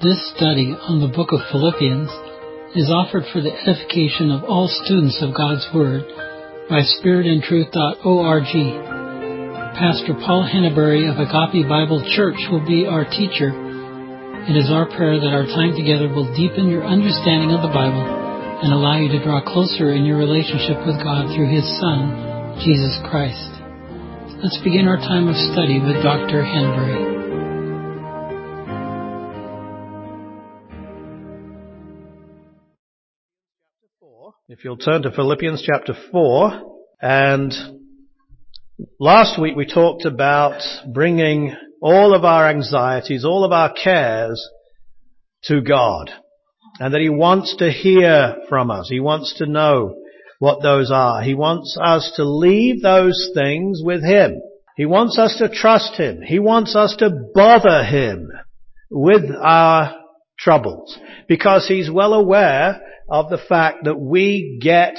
This study on the book of Philippians is offered for the edification of all students of God's Word by spiritandtruth.org. Pastor Paul Henneberry of Agape Bible Church will be our teacher. It is our prayer that our time together will deepen your understanding of the Bible and allow you to draw closer in your relationship with God through His Son, Jesus Christ. Let's begin our time of study with Dr. Henneberry. If you'll turn to Philippians chapter 4, and last week we talked about bringing all of our anxieties, all of our cares to God, and that He wants to hear from us. He wants to know what those are. He wants us to leave those things with Him. He wants us to trust Him. He wants us to bother Him with our troubles, because He's well aware of the fact that we get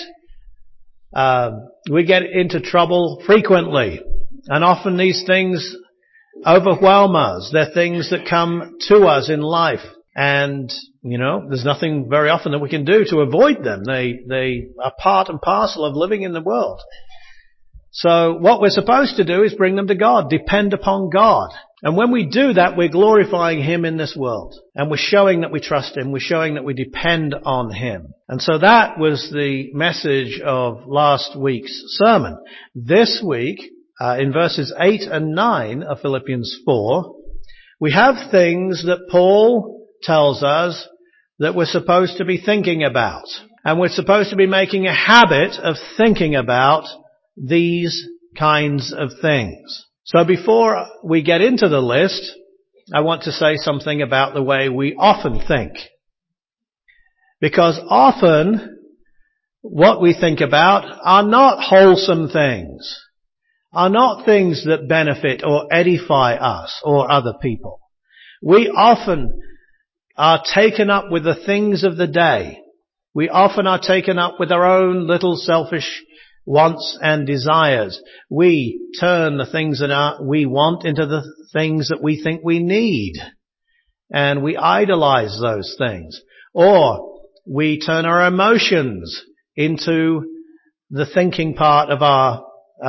into trouble frequently, and often these things overwhelm us. They're things that come to us in life, and there's nothing very often that we can do to avoid them. They are part and parcel of living in the world. So what we're supposed to do is bring them to God, depend upon God. And when we do that, we're glorifying Him in this world. And we're showing that we trust Him. We're showing that we depend on Him. And so that was the message of last week's sermon. This week, in verses 8 and 9 of Philippians 4, we have things that Paul tells us that we're supposed to be thinking about. And we're supposed to be making a habit of thinking about these kinds of things. So before we get into the list, I want to say something about the way we often think. Because often what we think about are not wholesome things, are not things that benefit or edify us or other people. We often are taken up with the things of the day. We often are taken up with our own little selfish wants and desires. We turn the things that we want into the things that we think we need. And we idolize those things. Or we turn our emotions into the thinking part of our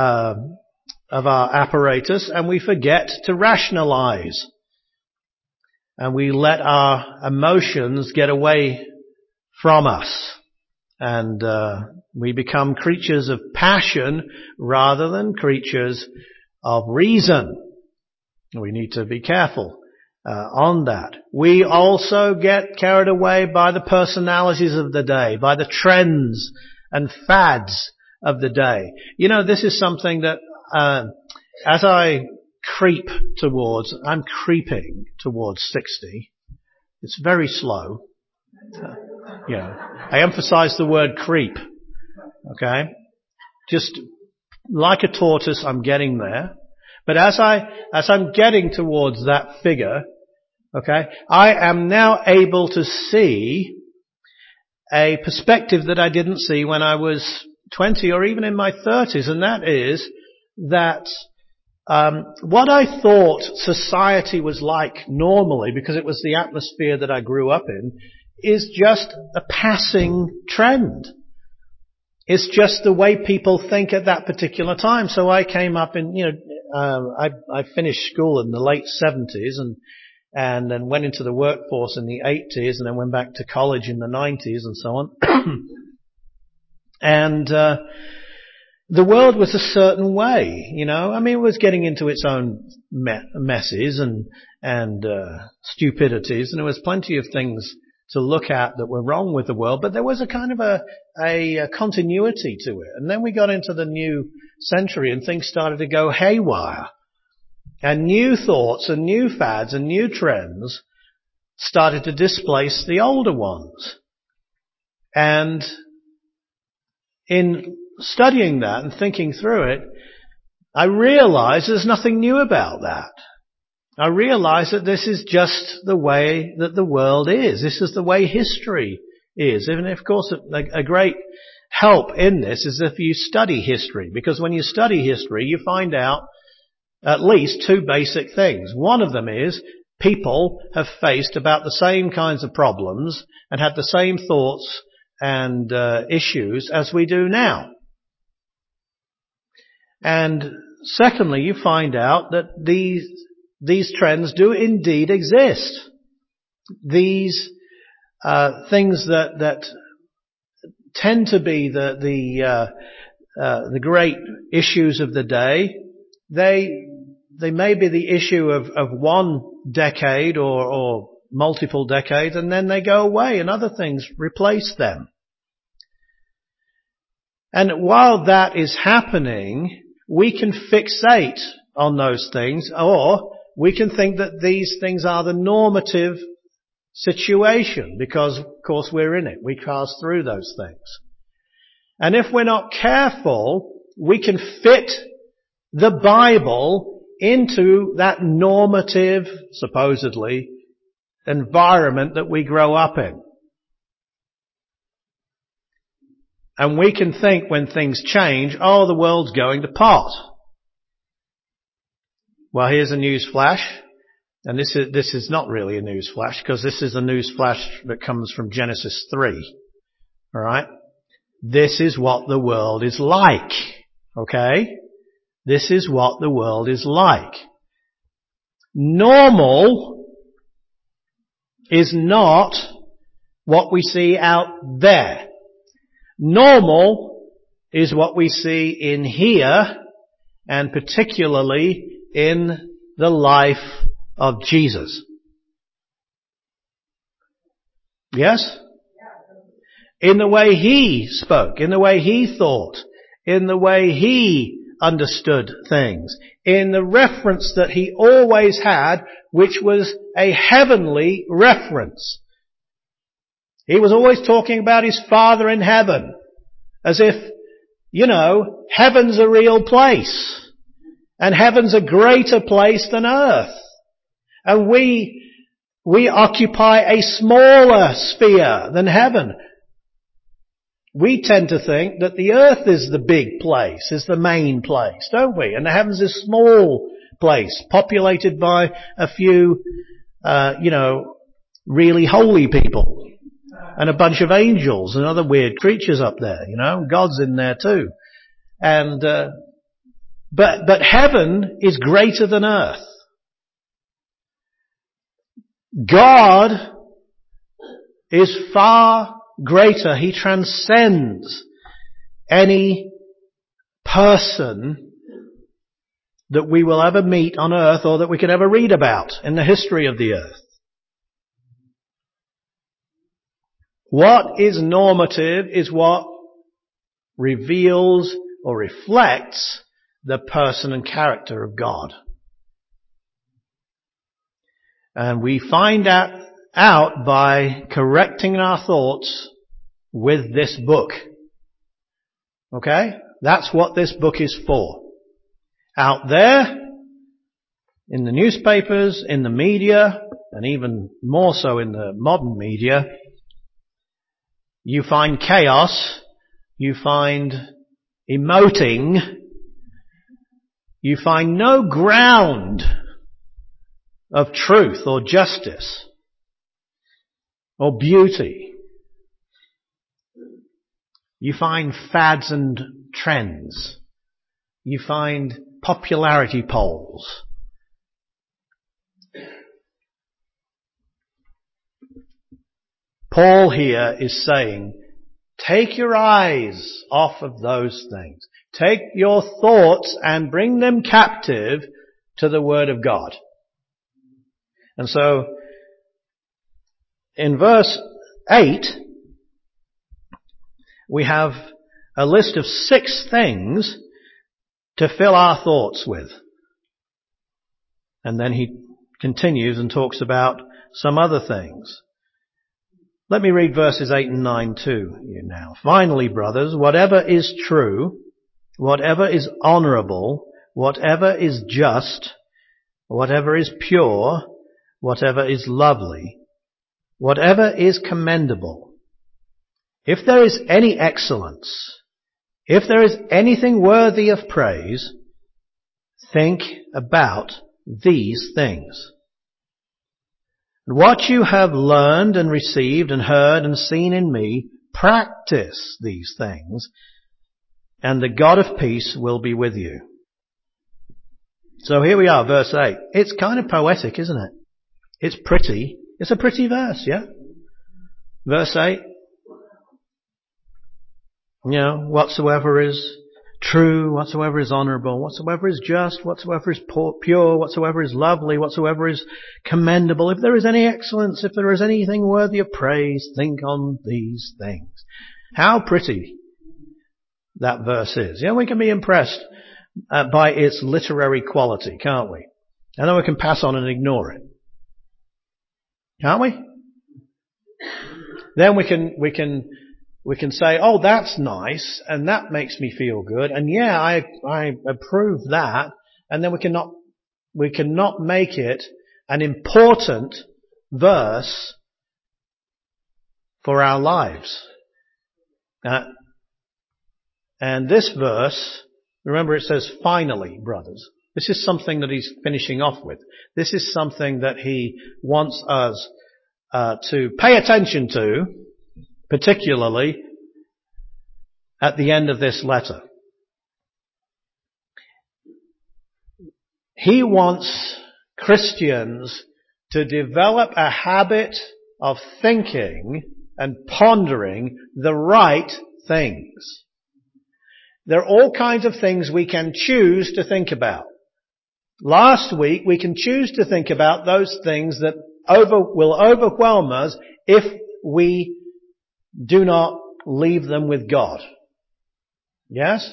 apparatus, and we forget to rationalize. And we let our emotions get away from us. And we become creatures of passion rather than creatures of reason. We need to be careful on that. We also get carried away by the personalities of the day, by the trends and fads of the day. This is something that as I'm creeping towards 60. It's very slow. I emphasize the word creep. Okay? Just like a tortoise, I'm getting there. But as I'm getting towards that figure, okay, I am now able to see a perspective that I didn't see when I was 20 or even in my 30s, and that is that what I thought society was like normally, because it was the atmosphere that I grew up in, is just a passing trend. It's just the way people think at that particular time. So I came up in, I finished school in the late 70s and then went into the workforce in the 80s and then went back to college in the 90s and so on. And the world was a certain way, it was getting into its own messes and stupidities, and there was plenty of things to look at that were wrong with the world, but there was a kind of a continuity to it. And then we got into the new century and things started to go haywire. And new thoughts and new fads and new trends started to displace the older ones. And in studying that and thinking through it, I realized there's nothing new about that. I realize that this is just the way that the world is. This is the way history is. And of course, a great help in this is if you study history, because when you study history, you find out at least two basic things. One of them is people have faced about the same kinds of problems and had the same thoughts and issues as we do now. And secondly, you find out that these trends do indeed exist. These things that tend to be the great issues of the day, they may be the issue of one decade or multiple decades, and then they go away and other things replace them. And while that is happening, we can fixate on those things, or we can think that these things are the normative situation, because of course we're in it. We pass through those things. And if we're not careful, we can fit the Bible into that normative, supposedly, environment that we grow up in. And we can think when things change, oh, the world's going to pot. Well, here's a news flash. And this is not really a news flash, because this is a news flash that comes from Genesis 3. Alright? This is what the world is like. Okay? This is what the world is like. Normal is not what we see out there. Normal is what we see in here, and particularly in the life of Jesus. Yes? In the way he spoke, in the way he thought, in the way he understood things, in the reference that he always had, which was a heavenly reference. He was always talking about his Father in heaven, as if, heaven's a real place, and heaven's a greater place than earth. And we occupy a smaller sphere than heaven. We tend to think that the earth is the big place, is the main place, don't we? And the heavens is a small place, populated by a few, really holy people. And a bunch of angels and other weird creatures up there, God's in there too. And, but heaven is greater than earth. God is far greater. He transcends any person that we will ever meet on earth or that we could ever read about in the history of the earth. What is normative is what reveals or reflects the person and character of God. And we find out by correcting our thoughts with this book. Okay? That's what this book is for. Out there, in the newspapers, in the media, and even more so in the modern media, you find chaos, you find emoting, you find no ground of truth or justice or beauty. You find fads and trends. You find popularity polls. Paul here is saying, take your eyes off of those things. Take your thoughts and bring them captive to the Word of God. And so, in verse 8, we have a list of 6 things to fill our thoughts with. And then he continues and talks about some other things. Let me read verses 8 and 9 to you now. Finally, brothers, whatever is true, whatever is honourable, whatever is just, whatever is pure, whatever is lovely, whatever is commendable, if there is any excellence, if there is anything worthy of praise, think about these things. What you have learned and received and heard and seen in me, practice these things, and the God of peace will be with you. So here we are, verse 8. It's kind of poetic, isn't it? It's pretty. It's a pretty verse, yeah? Verse 8. Whatsoever is true, whatsoever is honourable, whatsoever is just, whatsoever is pure, whatsoever is lovely, whatsoever is commendable, if there is any excellence, if there is anything worthy of praise, think on these things. How pretty that verse is. We can be impressed by its literary quality, can't we? And then we can pass on and ignore it. Can't we? Then we can say, oh, that's nice, and that makes me feel good, and yeah, I approve that, and then we cannot make it an important verse for our lives. And this verse, remember it says, finally, brothers. This is something that he's finishing off with. This is something that he wants us to pay attention to, particularly at the end of this letter. He wants Christians to develop a habit of thinking and pondering the right things. There are all kinds of things we can choose to think about. Last week, we can choose to think about those things that will overwhelm us if we do not leave them with God. Yes?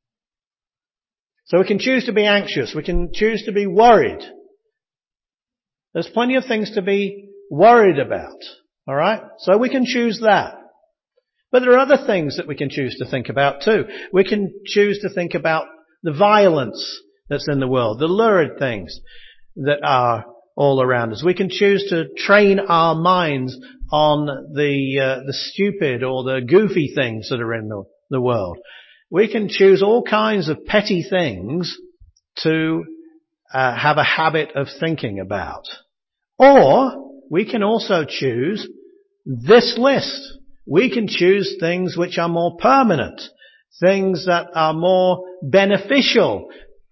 So we can choose to be anxious. We can choose to be worried. There's plenty of things to be worried about. All right? So we can choose that. But there are other things that we can choose to think about too. We can choose to think about the violence that's in the world, the lurid things that are all around us. We can choose to train our minds on the stupid or the goofy things that are in the world. We can choose all kinds of petty things to have a habit of thinking about. Or we can also choose this list. We can choose things which are more permanent, things that are more beneficial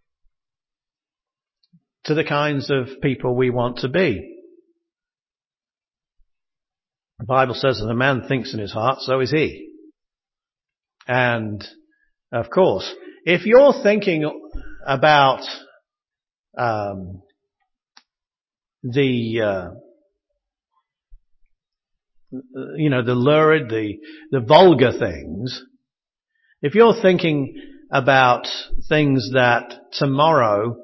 to the kinds of people we want to be. The Bible says that a man thinks in his heart, so is he. And, of course, if you're thinking about the lurid, the vulgar things, if you're thinking about things that tomorrow,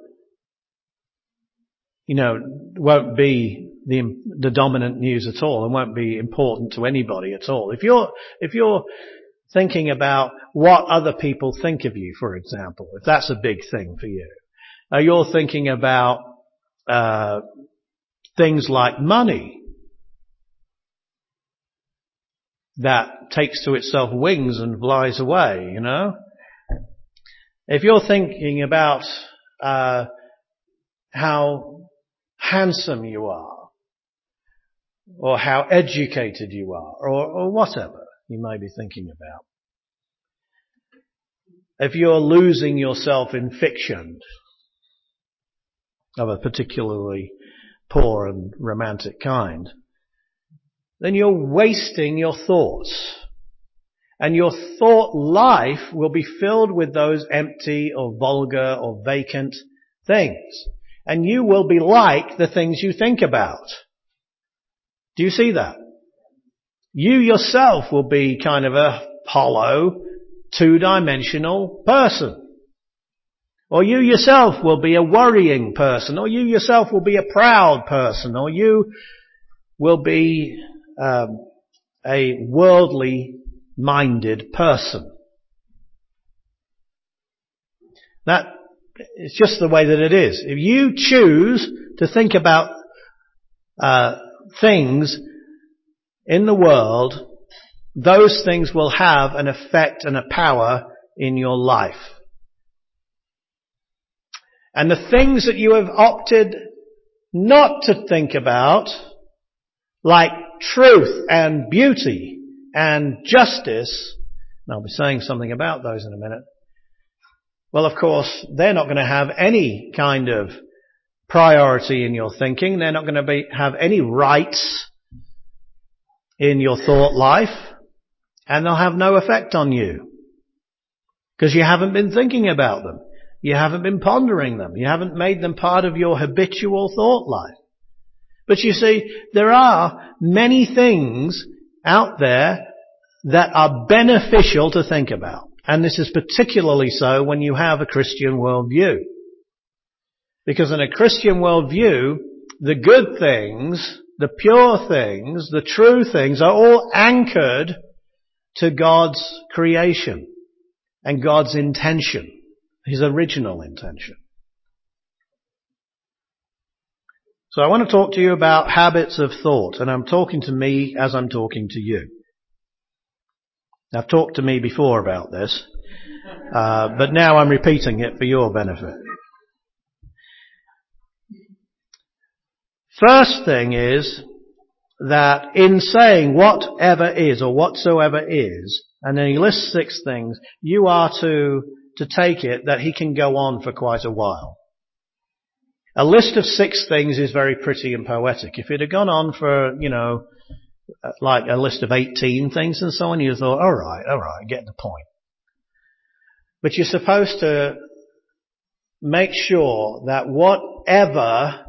won't be the dominant news at all and won't be important to anybody at all. If you're thinking about what other people think of you, for example, if that's a big thing for you, you're thinking about things like money that takes to itself wings and flies away, If you're thinking about how handsome you are, or how educated you are, or whatever you may be thinking about. If you're losing yourself in fiction of a particularly poor and romantic kind, then you're wasting your thoughts. And your thought life will be filled with those empty or vulgar or vacant things. And you will be like the things you think about. Do you see that? You yourself will be kind of a hollow, two-dimensional person. Or you yourself will be a worrying person. Or you yourself will be a proud person. Or you will be a worldly-minded person. That it's just the way that it is. If you choose to think about things in the world, those things will have an effect and a power in your life. And the things that you have opted not to think about like truth and beauty and justice, and I'll be saying something about those in a minute, well, of course, they're not going to have any kind of priority in your thinking. They're not going to have any rights in your thought life, and they'll have no effect on you because you haven't been thinking about them. You haven't been pondering them. You haven't made them part of your habitual thought life. But you see, there are many things out there that are beneficial to think about. And this is particularly so when you have a Christian worldview. Because in a Christian worldview, the good things, the pure things, the true things are all anchored to God's creation and God's intention, His original intention. So I want to talk to you about habits of thought, and I'm talking to me as I'm talking to you. I've talked to me before about this, but now I'm repeating it for your benefit. First thing is that in saying whatever is or whatsoever is, and then he lists 6 things, you are to take it that he can go on for quite a while. A list of 6 things is very pretty and poetic. If it had gone on for, like a list of 18 things and so on, you thought, all right, get the point. But you're supposed to make sure that whatever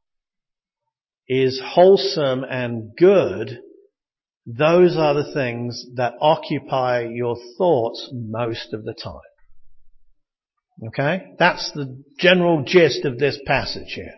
is wholesome and good, those are the things that occupy your thoughts most of the time. Okay? That's the general gist of this passage here.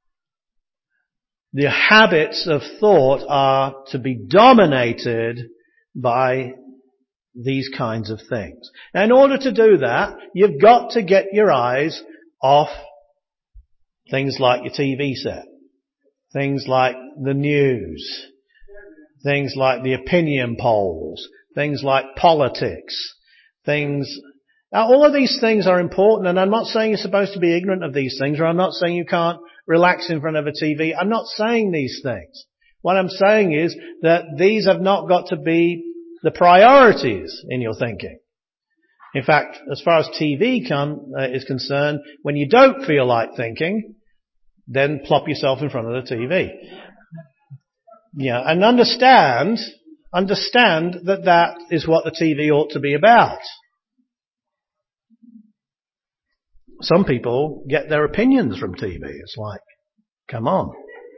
The habits of thought are to be dominated by these kinds of things. Now, in order to do that, you've got to get your eyes off things like your TV set, things like the news, things like the opinion polls, things like politics, Now, all of these things are important, and I'm not saying you're supposed to be ignorant of these things, or I'm not saying you can't relax in front of a TV. I'm not saying these things. What I'm saying is that these have not got to be the priorities in your thinking. In fact, as far as TV is concerned, when you don't feel like thinking, then plop yourself in front of the TV. Yeah, and understand that is what the TV ought to be about. Some people get their opinions from TV. It's like, come on.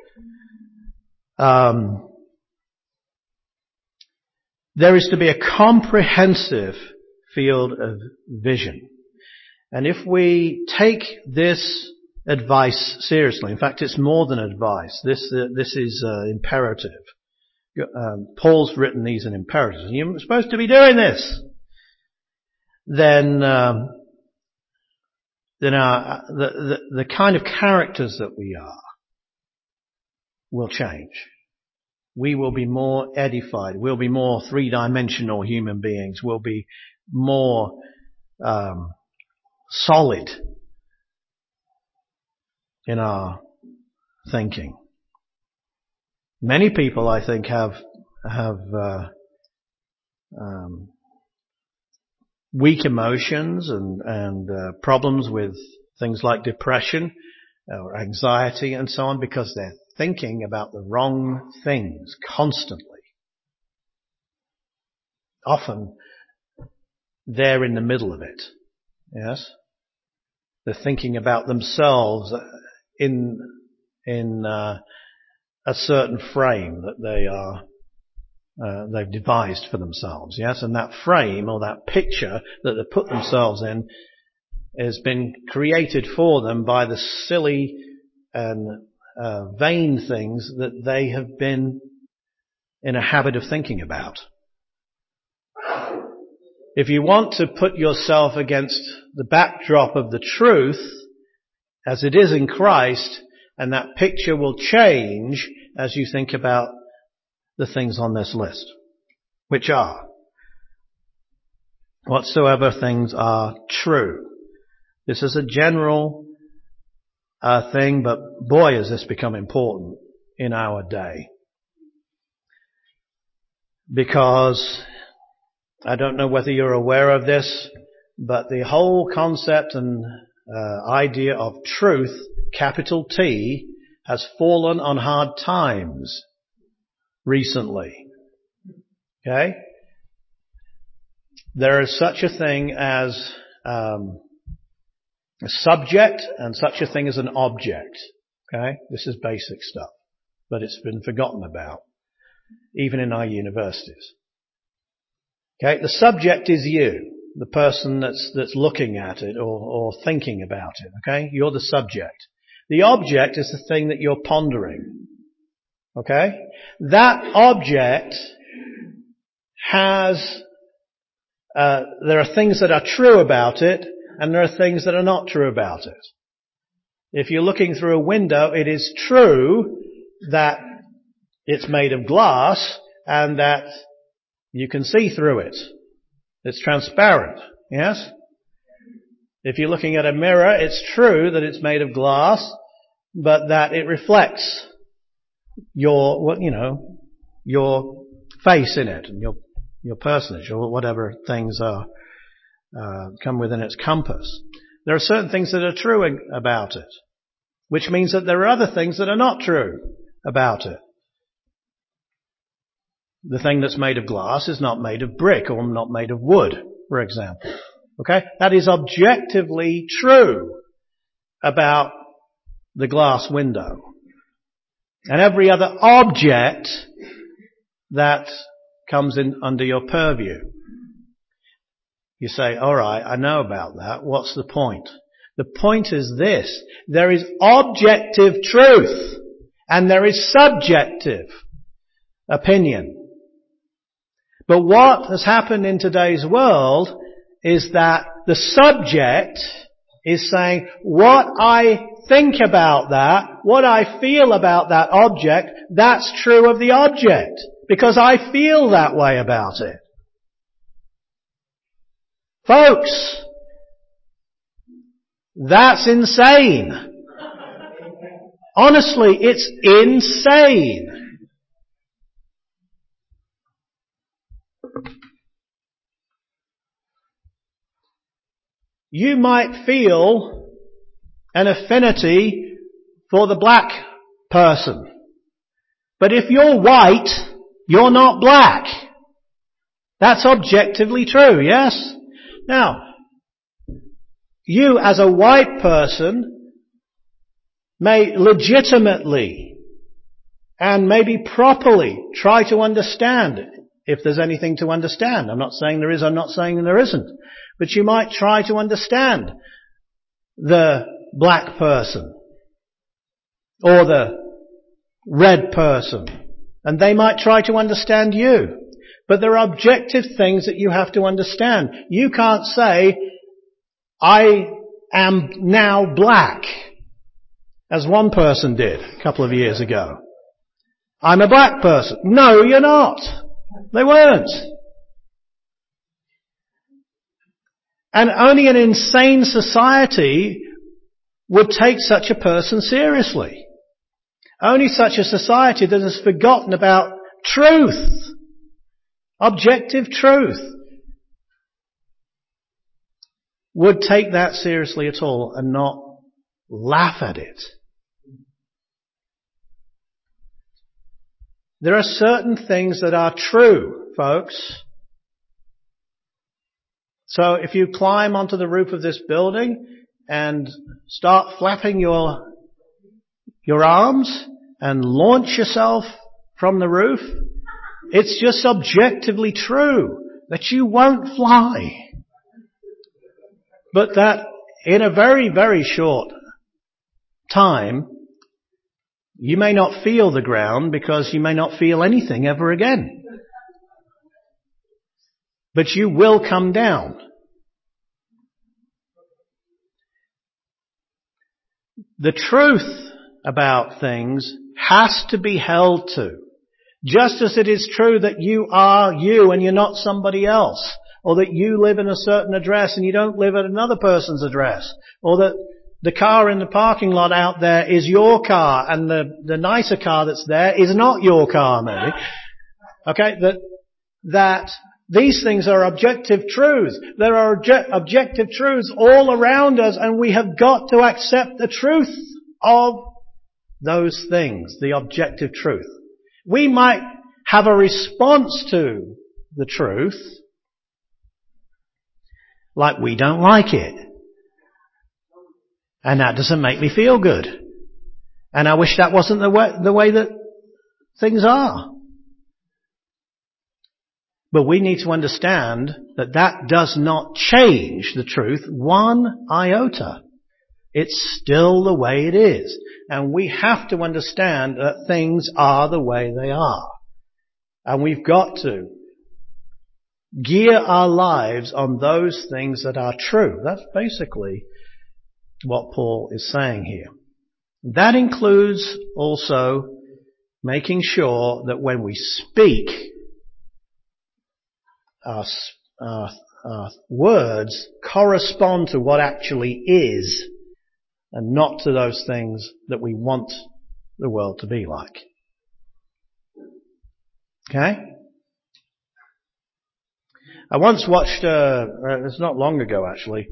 There is to be a comprehensive field of vision. And if we take this advice seriously, in fact it's more than advice, this is imperative. Paul's written these in imperatives. You're supposed to be doing this. Then the kind of characters that we are will change. We will be more edified. We'll be more 3-dimensional human beings. We'll be more solid in our thinking. Many people, I think, have weak emotions and problems with things like depression or anxiety and so on because they're thinking about the wrong things constantly. Often they're in the middle of it. Yes? They're thinking about themselves in a certain frame that they've devised for themselves. Yes? And that frame or that picture that they put themselves in has been created for them by the silly and vain things that they have been in a habit of thinking about. If you want to put yourself against the backdrop of the truth as it is in Christ, and that picture will change as you think about the things on this list, which are whatsoever things are true. This is a general thing, but boy, has this become important in our day. Because I don't know whether you're aware of this, but the whole concept and idea of truth, capital T, has fallen on hard times recently. Okay? There is such a thing as a subject and such a thing as an object. Okay? This is basic stuff, but it's been forgotten about, even in our universities. Okay? The subject is you, the person that's looking at it or thinking about it. Okay? You're the subject. The object is the thing that you're pondering. Okay? That object has, there are things that are true about it, and there are things that are not true about it. If you're looking through a window, it is true that it's made of glass and that you can see through it. It's transparent, yes? If you're looking at a mirror, it's true that it's made of glass, but that it reflects your face in it and your personage or whatever things are come within its compass. There are certain things that are true about it, which means that there are other things that are not true about it. The thing that's made of glass is not made of brick or not made of wood, for example. Okay? That is objectively true about the glass window. And every other object that comes in under your purview. You say, all right, I know about that. What's the point? The point is this. There is objective truth and there is subjective opinion. But what has happened in today's world is that the subject is saying, what I think about that, what I feel about that object, that's true of the object, because I feel that way about it. Folks, that's insane. Honestly, it's insane. You might feel an affinity for the black person. But if you're white, you're not black. That's objectively true, yes? Now, you as a white person may legitimately and maybe properly try to understand if there's anything to understand. I'm not saying there is, I'm not saying there isn't. But you might try to understand the black person or the red person, and they might try to understand you. But there are objective things that you have to understand. You can't say, I am now black, as one person did a couple of years ago. I'm a black person. No, you're not. They weren't. And only an insane society would take such a person seriously. Only such a society that has forgotten about truth, objective truth, would take that seriously at all and not laugh at it. There are certain things that are true, folks. So if you climb onto the roof of this building and start flapping your arms and launch yourself from the roof, it's just objectively true that you won't fly. But that in a very, very short time, you may not feel the ground because you may not feel anything ever again. But you will come down. The truth about things has to be held to. Just as it is true that you are you and you're not somebody else. Or that you live in a certain address and you don't live at another person's address. Or that the car in the parking lot out there is your car and the nicer car that's there is not your car maybe. Okay, that these things are objective truths. There are objective truths all around us, and we have got to accept the truth of those things, the objective truth. We might have a response to the truth, like we don't like it. And that doesn't make me feel good. And I wish that wasn't the way that things are. But we need to understand that that does not change the truth one iota. It's still the way it is. And we have to understand that things are the way they are. And we've got to gear our lives on those things that are true. That's basically what Paul is saying here. That includes also making sure that when we speak, our words correspond to what actually is and not to those things that we want the world to be like. Okay? I once watched, it's not long ago actually,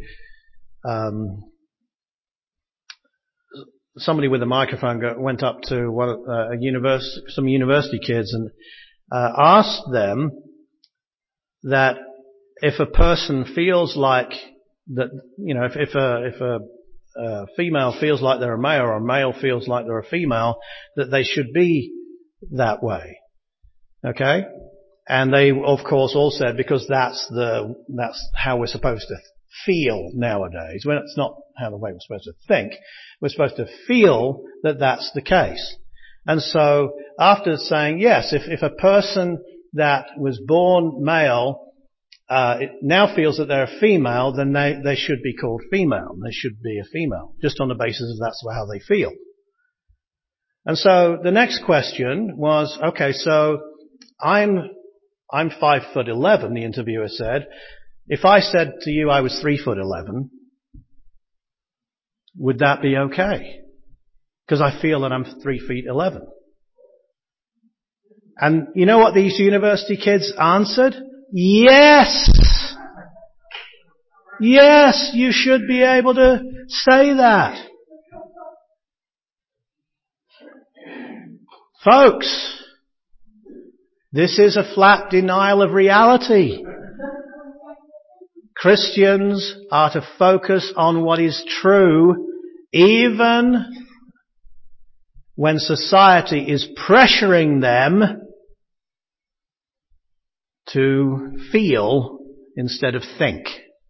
somebody with a microphone went up to some university kids and asked them that if a person feels like that, if a female feels like they're a male or a male feels like they're a female, that they should be that way. Okay? And they, of course, all said because that's how we're supposed to feel nowadays. Well, it's not the way we're supposed to think. We're supposed to feel that that's the case. And so, after saying yes, if a person that was born male now feels that they're a female, then they should be called female. They should be a female, just on the basis of that's how they feel. And so the next question was, okay, so I'm 5'11", the interviewer said. If I said to you I was 3'11", would that be okay? Because I feel that I'm 3'11". And you know what these university kids answered? Yes! Yes, you should be able to say that. Folks, this is a flat denial of reality. Christians are to focus on what is true, even when society is pressuring them to feel instead of think.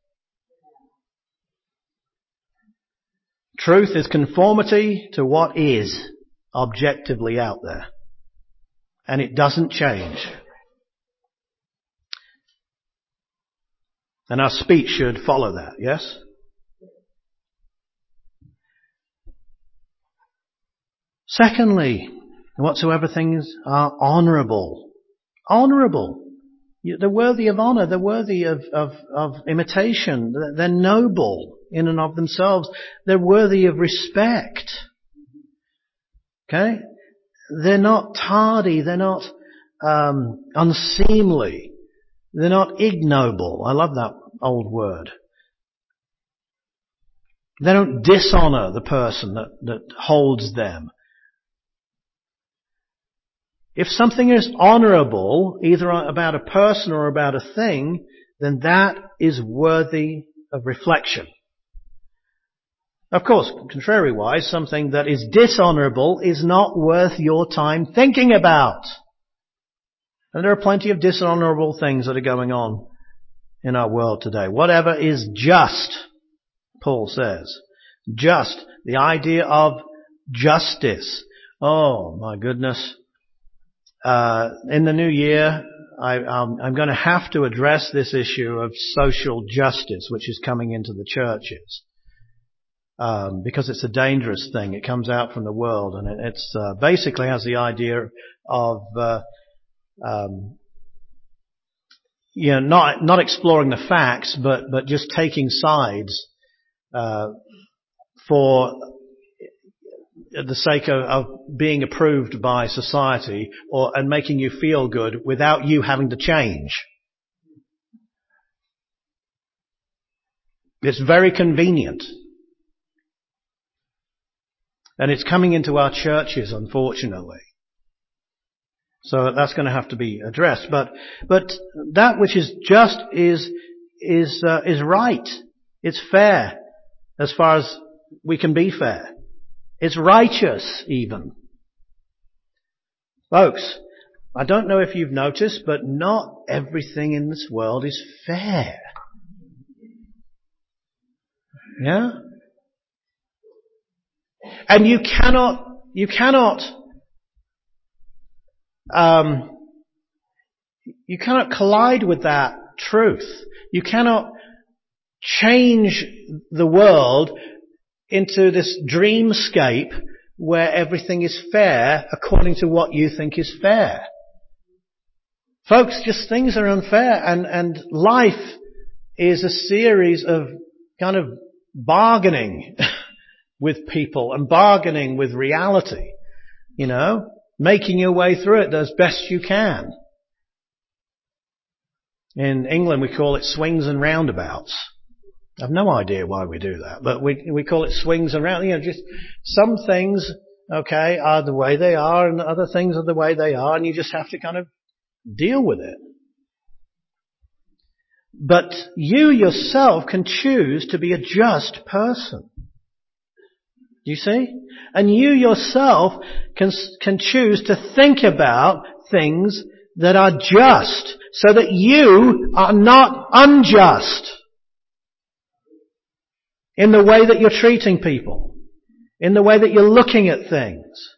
Truth is conformity to what is objectively out there. And it doesn't change. And our speech should follow that, yes? Secondly, whatsoever things are honourable. Honourable. They're worthy of honour. They're worthy of imitation. They're noble in and of themselves. They're worthy of respect. Okay? They're not tardy. They're not unseemly. They're not ignoble. I love that old word. They don't dishonour the person that holds them. If something is honourable, either about a person or about a thing, then that is worthy of reflection. Of course, contrariwise, something that is dishonourable is not worth your time thinking about. And there are plenty of dishonourable things that are going on in our world today. Whatever is just, Paul says. Just. The idea of justice. Oh, my goodness. In the new year, I'm going to have to address this issue of social justice, which is coming into the churches. Because it's a dangerous thing. It comes out from the world, and it's basically has the idea of not exploring the facts, but just taking sides for at the sake of being approved by society and making you feel good without you having to change. It's very convenient. And it's coming into our churches, unfortunately. So that's going to have to be addressed. But that which is just is right. It's fair, as far as we can be fair. It's righteous, even. Folks, I don't know if you've noticed, but not everything in this world is fair. Yeah? And you cannot collide with that truth. You cannot change the world into this dreamscape where everything is fair according to what you think is fair. Folks, just things are unfair, and life is a series of kind of bargaining with people and bargaining with reality. You know, making your way through it as best you can. In England we call it swings and roundabouts. I've no idea why we do that, but we call it swings and roundabouts. You know, just some things, okay, are the way they are, and other things are the way they are, and you just have to kind of deal with it. But you yourself can choose to be a just person. Do you see? And you yourself can choose to think about things that are just, so that you are not unjust in the way that you're treating people, in the way that you're looking at things.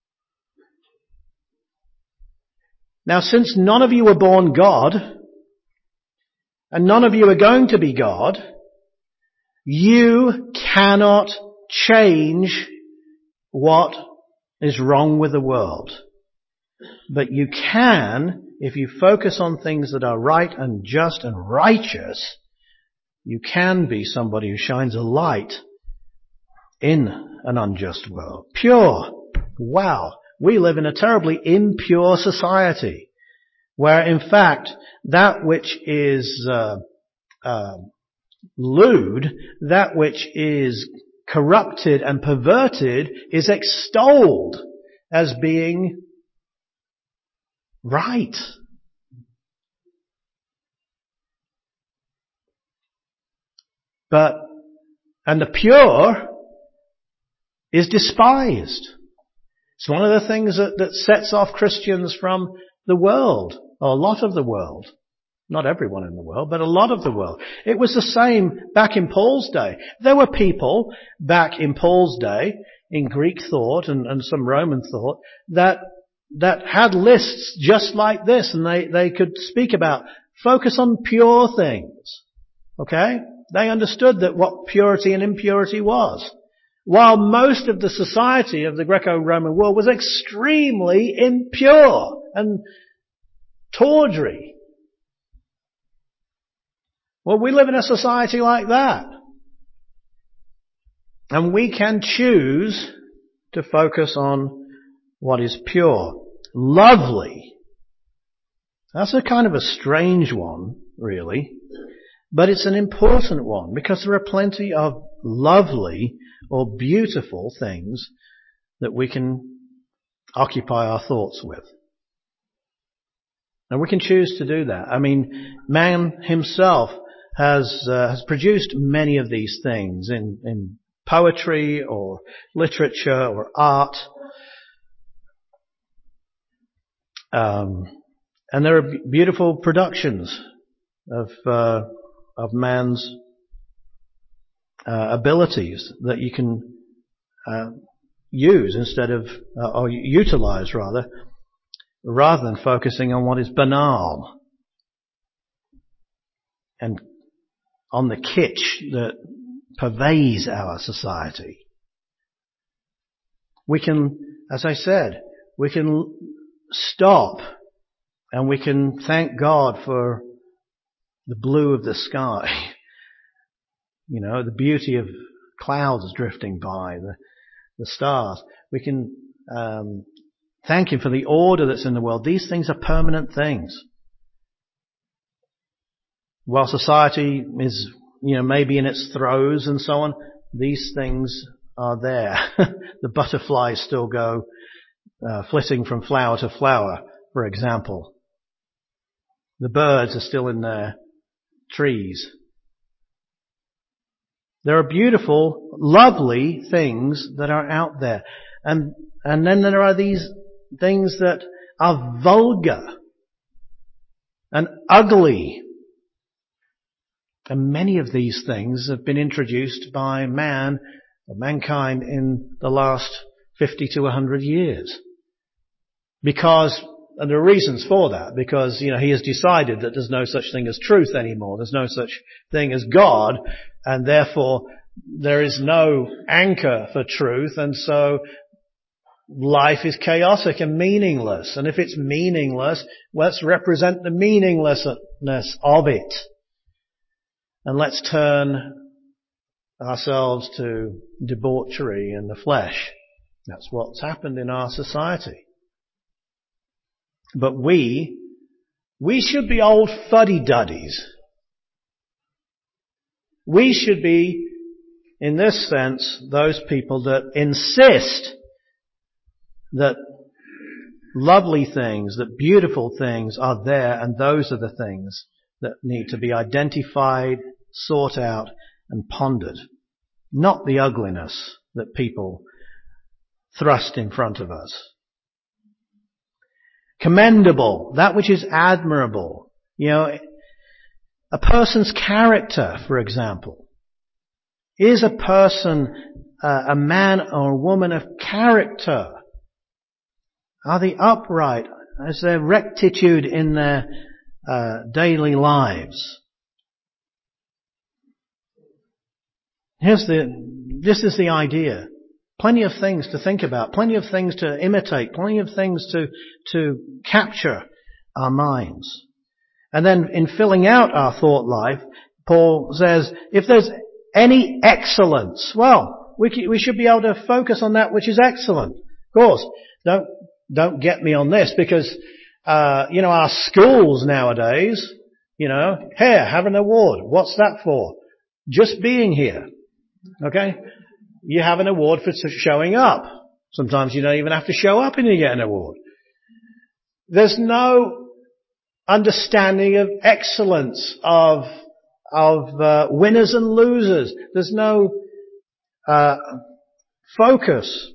Now, since none of you were born God, and none of you are going to be God, you cannot change what is wrong with the world. But you can, if you focus on things that are right and just and righteous, you can be somebody who shines a light in an unjust world. Pure. Wow. We live in a terribly impure society where, in fact, that which is lewd, that which is corrupted and perverted, is extolled as being right. And the pure is despised. It's one of the things that sets off Christians from the world, or a lot of the world. Not everyone in the world, but a lot of the world. It was the same back in Paul's day. There were people back in Paul's day, in Greek thought and some Roman thought, that had lists just like this, and they could speak about, focus on pure things. Okay? They understood that what purity and impurity was. While most of the society of the Greco-Roman world was extremely impure and tawdry. Well, we live in a society like that. And we can choose to focus on what is pure. Lovely. That's a kind of a strange one, really. But it's an important one, because there are plenty of lovely or beautiful things that we can occupy our thoughts with. And we can choose to do that. I mean, man himself has produced many of these things in poetry or literature or art. And there are beautiful productions of man's abilities that you can use instead of, or utilize rather than focusing on what is banal and on the kitsch that pervades our society. We can, as I said, we can stop and we can thank God for the blue of the sky. You know, the beauty of clouds drifting by, the stars. thank Him for the order that's in the world. These things are permanent things. While society is, maybe in its throes and so on, these things are there. The butterflies still go flitting from flower to flower, for example. The birds are still in their trees. There are beautiful, lovely things that are out there. And then there are these things that are vulgar and ugly. And many of these things have been introduced by mankind in the last 50 to 100 years. And there are reasons for that, because, he has decided that there's no such thing as truth anymore. There's no such thing as God, and therefore there is no anchor for truth, and so life is chaotic and meaningless. And if it's meaningless, let's represent the meaninglessness of it. And let's turn ourselves to debauchery and the flesh. That's what's happened in our society. But we should be old fuddy-duddies. We should be, in this sense, those people that insist that lovely things, that beautiful things are there, and those are the things that need to be identified, sought out, and pondered. Not the ugliness that people thrust in front of us. Commendable, that which is admirable. A person's character, for example. Is a person a man or a woman of character? Are they upright? Is there rectitude in their daily lives? This is the idea. Plenty of things to think about, plenty of things to imitate, plenty of things to capture our minds. And then in filling out our thought life, Paul says, if there's any excellence, well, we should be able to focus on that which is excellent. Of course, don't get me on this, because, our schools nowadays, here, have an award. What's that for? Just being here. Okay? You have an award for showing up. Sometimes you don't even have to show up and you get an award. There's no understanding of excellence, of winners and losers. There's no focus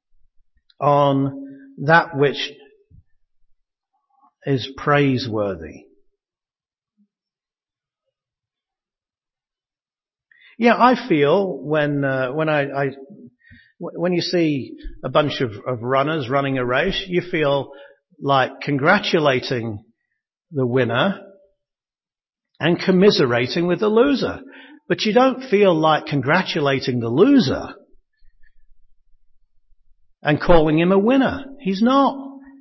on that which is praiseworthy. Yeah, I feel when you see a bunch of runners running a race, you feel like congratulating the winner and commiserating with the loser. But you don't feel like congratulating the loser and calling him a winner. He's not.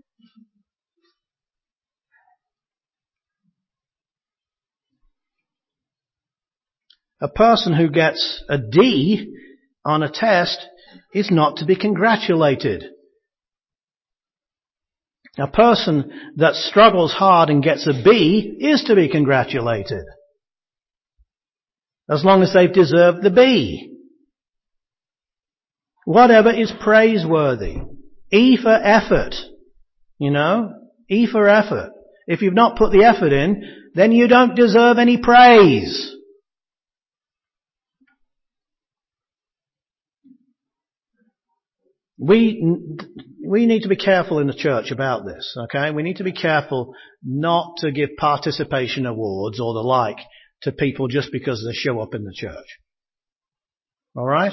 A person who gets a D on a test is not to be congratulated. A person that struggles hard and gets a B is to be congratulated, as long as they've deserved the B. Whatever is praiseworthy. E for effort. E for effort. If you've not put the effort in, then you don't deserve any praise. We need to be careful in the church about this, okay? We need to be careful not to give participation awards or the like to people just because they show up in the church. Alright?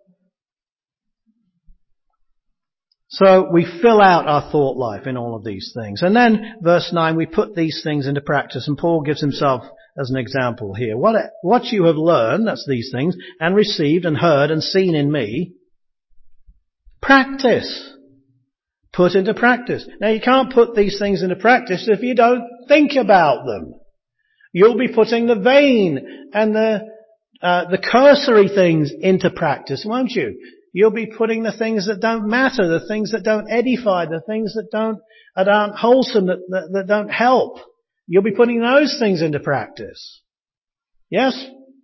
So we fill out our thought life in all of these things. And then, verse 9, we put these things into practice, and Paul gives himself as an example here. What you have learned, that's these things, and received and heard and seen in me, practice. Put into practice. Now you can't put these things into practice if you don't think about them. You'll be putting the vain and the cursory things into practice, won't you? You'll be putting the things that don't matter, the things that don't edify, the things that aren't wholesome, that don't help. You'll be putting those things into practice. Yes?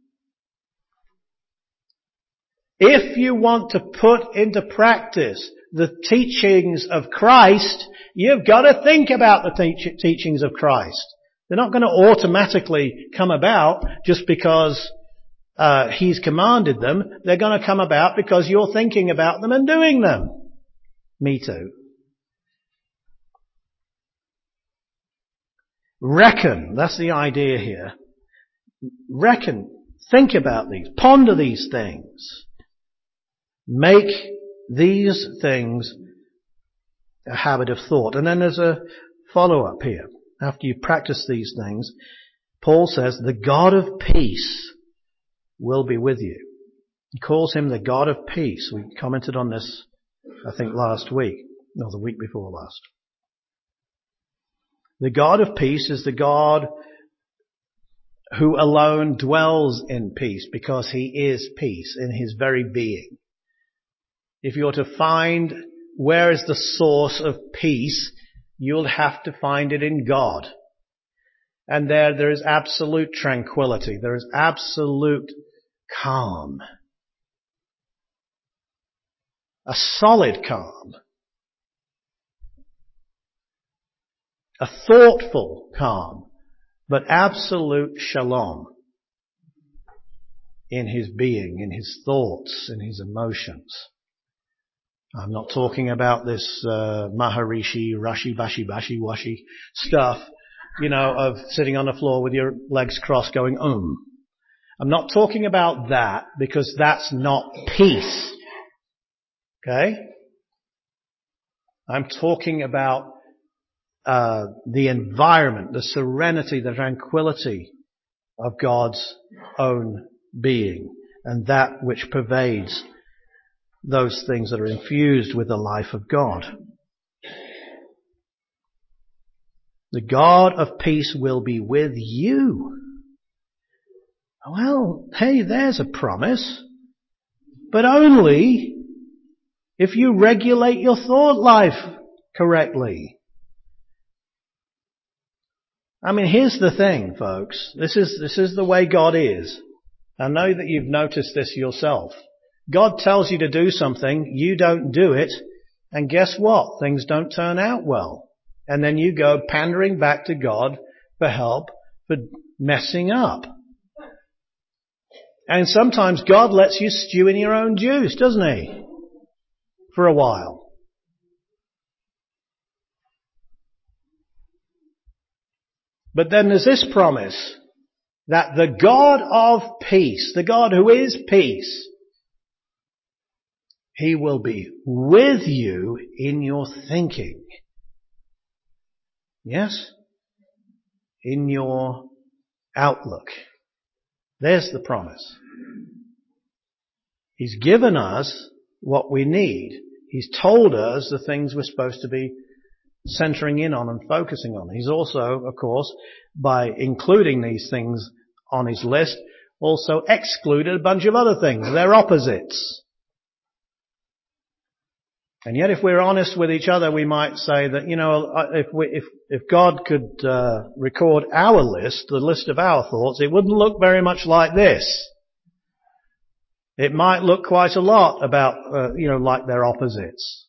If you want to put into practice the teachings of Christ, you've got to think about the teachings of Christ. They're not going to automatically come about just because He's commanded them. They're going to come about because you're thinking about them and doing them. Me too. Reckon, that's the idea here. Reckon, think about these, ponder these things. Make these things a habit of thought. And then there's a follow-up here. After you practice these things, Paul says, the God of peace will be with you. He calls him the God of peace. We commented on this, I think, last week, or the week before last. The God of peace is the God who alone dwells in peace because He is peace in His very being. If you're to find where is the source of peace, you'll have to find it in God. And there is absolute tranquility. There is absolute calm. A solid calm. A thoughtful calm. But absolute shalom in His being, in His thoughts, in His emotions. I'm not talking about this Maharishi, Rashi, Bashi, Bashi, Washi stuff, of sitting on the floor with your legs crossed going, I'm not talking about that because that's not peace. Okay? I'm talking about the environment, the serenity, the tranquility of God's own being and that which pervades those things that are infused with the life of God. The God of peace will be with you. Well, hey, there's a promise. But only if you regulate your thought life correctly. I mean, here's the thing, folks. This is the way God is. I know that you've noticed this yourself. God tells you to do something, you don't do it, and guess what? Things don't turn out well. And then you go pandering back to God for help for messing up. And sometimes God lets you stew in your own juice, doesn't He? For a while. But then there's this promise that the God of peace, the God who is peace, He will be with you in your thinking. Yes? In your outlook. There's the promise. He's given us what we need. He's told us the things we're supposed to be centering in on and focusing on. He's also, of course, by including these things on His list, also excluded a bunch of other things. They're opposites. And yet if we're honest with each other, we might say that, if God could record our list, the list of our thoughts, it wouldn't look very much like this. It might look quite a lot about, like their opposites.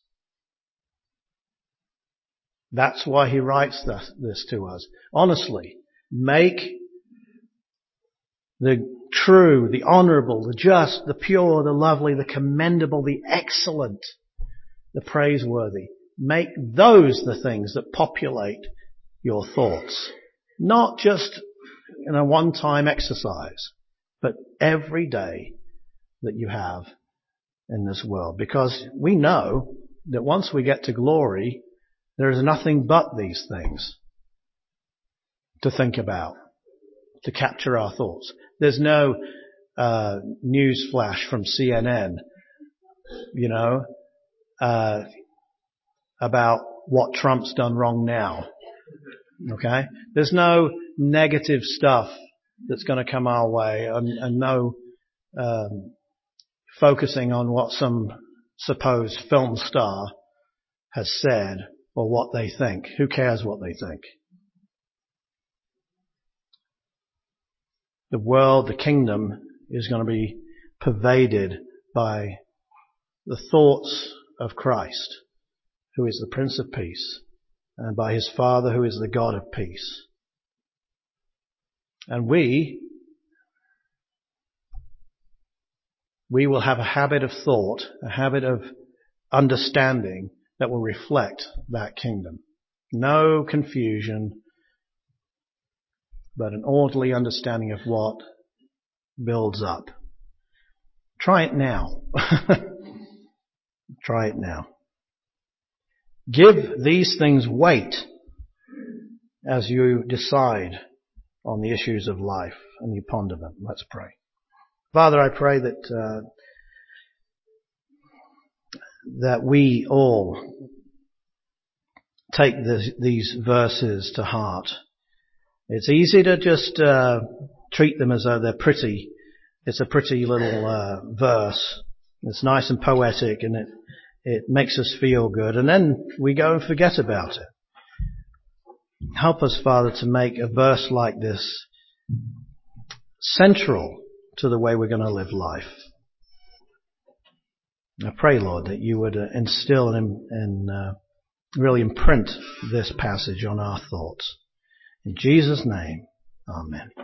That's why He writes this to us. Honestly, make the true, the honourable, the just, the pure, the lovely, the commendable, the excellent, the praiseworthy. Make those the things that populate your thoughts. Not just in a one-time exercise, but every day that you have in this world. Because we know that once we get to glory, there is nothing but these things to think about, to capture our thoughts. There's no news flash from CNN, about what Trump's done wrong now. Okay? There's no negative stuff that's going to come our way and no focusing on what some supposed film star has said or what they think. Who cares what they think? The world, the kingdom, is going to be pervaded by the thoughts of Christ, who is the Prince of Peace, and by his Father, who is the God of peace. And we will have a habit of thought, a habit of understanding that will reflect that kingdom. No confusion, but an orderly understanding of what builds up. Try it now. Try it now. Give these things weight as you decide on the issues of life and you ponder them. Let's pray. Father, I pray that we all take these verses to heart. It's easy to just treat them as though they're pretty. It's a pretty little verse. It's nice and poetic, and it makes us feel good, and then we go and forget about it. Help us, Father, to make a verse like this central to the way we're going to live life. I pray, Lord, that you would instill and really imprint this passage on our thoughts. In Jesus' name, amen.